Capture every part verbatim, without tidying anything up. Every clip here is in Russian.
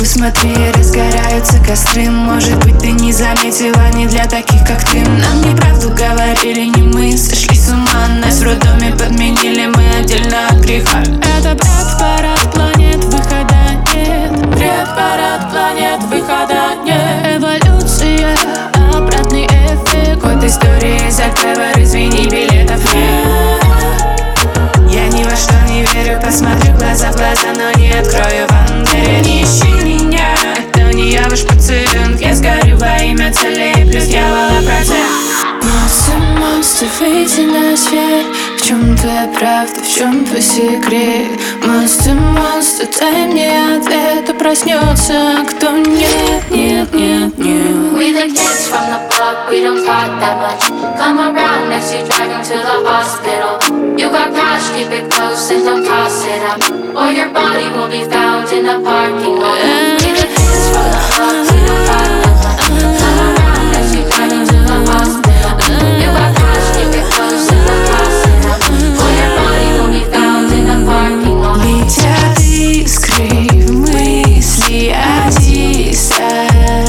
Посмотри, разгораются костры. Может быть, ты не заметила, не для таких, как ты. Нам неправду говорили, не мы сошли с ума. Нас в роддоме подменили, мы отдельно от греха. Это бред, парад планет, выхода нет. Бред, парад планет, выхода нет. Эволюция, обратный эффект. Ход истории, заговор, извини, билетов нет. Я ни во что не верю, посмотрю глаза в глаза, но не открою вам дверь. Не ищи меня, это не я ваш пациент. Я сгорю во имя цели, плюс дьявола процент. Монстр, монстр, выйди на свет. В чем твоя правда, в чем твой секрет? Монстр, монстр, дай мне ответ. Кто проснется, кто нет, нет, нет, нет. We the kids from the block, we don't talk that much. Come around next, you drag him to the hospital. You got cash, keep it close and don't toss it up, or your body will be found in the parking lot. We the kids from the block, we don't talk that much. Come around next, you drag him to the hospital. You got cash, keep it close and don't toss it up, or your body will be found in the parking lot. Летят искры в мысли, одиссея.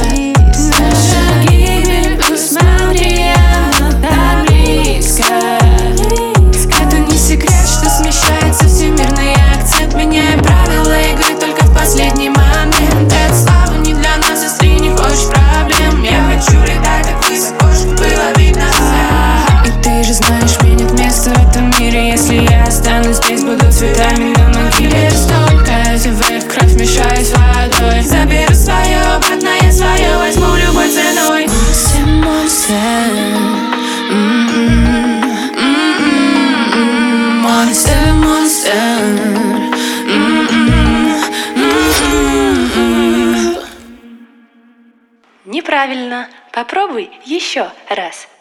Если я останусь здесь, буду цветами на могиле. Столько зевых, кровь мешает с водой. Заберу свое обратно, я свое возьму любой ценой. Монстр, монстр, монстр, монстр. Неправильно. Попробуй еще раз.